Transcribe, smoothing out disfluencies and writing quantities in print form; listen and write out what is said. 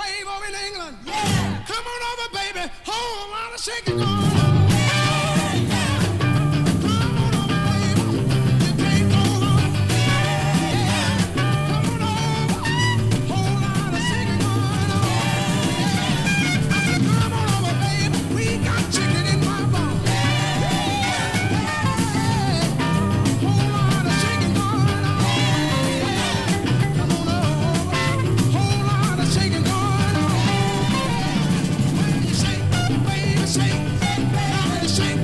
Quavo in England. Yeah. Come on over, baby. Whole lot of shaking going on. Come on over, baby. You can't go home. Yeah. Come on over. Whole lot of shaking going on. Yeah. Come on over, baby. We got chicken in my bone. Shake,